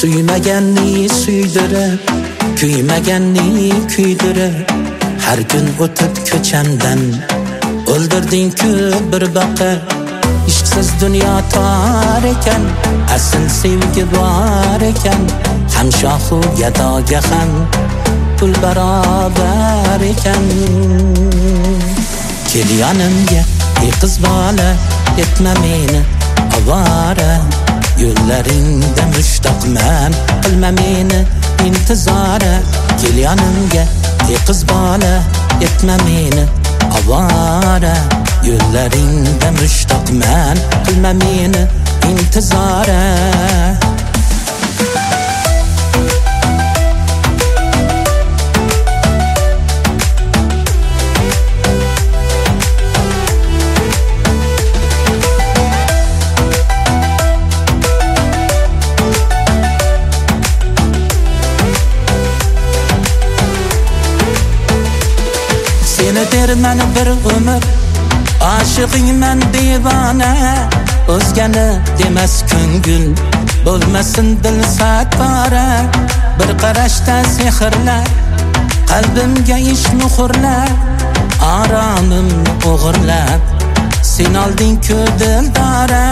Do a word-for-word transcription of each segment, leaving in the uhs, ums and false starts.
Suymaganni suydirib, kuymaganni kuydirib, har kun o'tib ko'chamdan o'ldirding-ku bir boqib. Ishqsiz dunyo tor ekan, asl sevgi bor ekan, ham shohu gadoga ham pul barobar ekan. Kel yonimga, ey qiz bola, etma meni avara. Yo'llaringda mushtaqman, qilma meni intizora. Kel yonimga, ey qiz bola, etma meni avara. Yo'llaringda mushtaqman, qilma meni intizora. Seni derman bir umr, aşığıyman divana. O'zgani demas ko'ngil, bo'lmasin dil satbara. Bir qarashda sehrlar, qalbimga ish muhrlar, aromimni o'g'irlab, sen olding-ku dildora.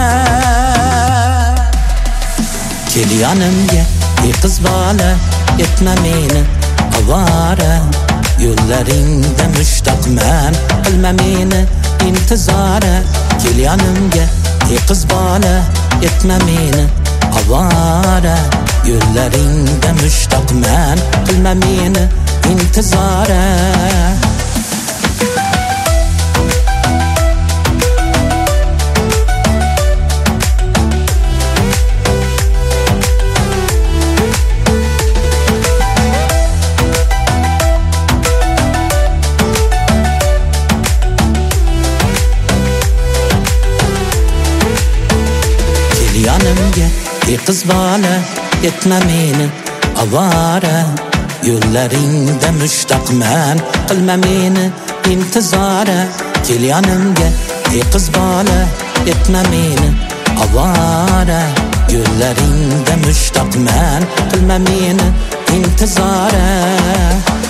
Kel yonimga, ey qiz bola, etma meni avara. Yo'llaringda mushtaqman, qilma meni intizora. Kel yonimga, ey qiz bola, etma meni avara. Yo'llaringda mushtaqman, qilma meni intizora. Yonimga, ey qiz bola, etma meni avara. Yo'llaringda mushtaqman, qilma meni intizora. Kel yonimga, ey qiz bola, etma meni avara. Yo'llaringda mushtaqman, qilma meni intizora.